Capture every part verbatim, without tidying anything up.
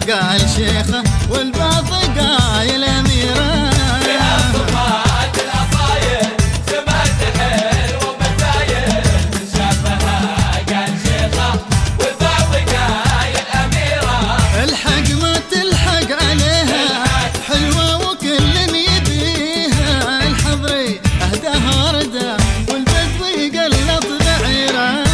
قال شيخة والبعض قايل أميرة. فيها صفات الأصايل سمات حلوة ومثايل، من شافها قال شيخة والبعض قايل أميرة. الحق ما تلحق عليها حلوة وكل يبيها، الحضري أهداها ردى والبدوي قلط بعيرة.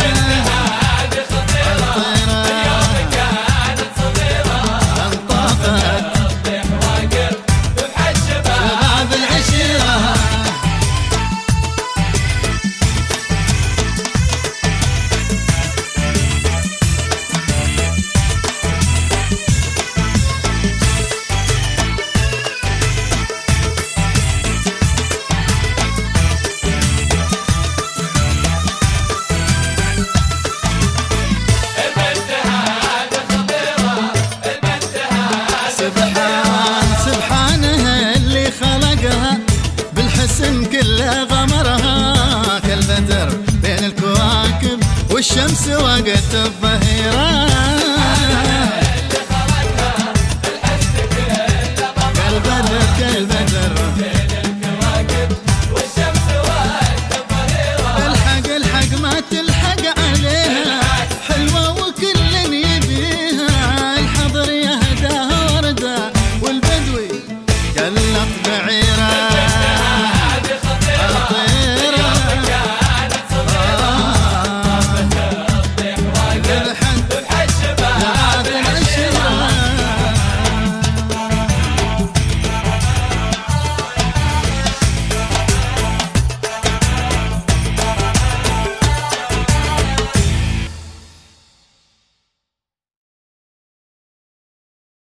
بالحسن كله غمرها كالبدر بين الكواكب والشمس وقت الظهيرة.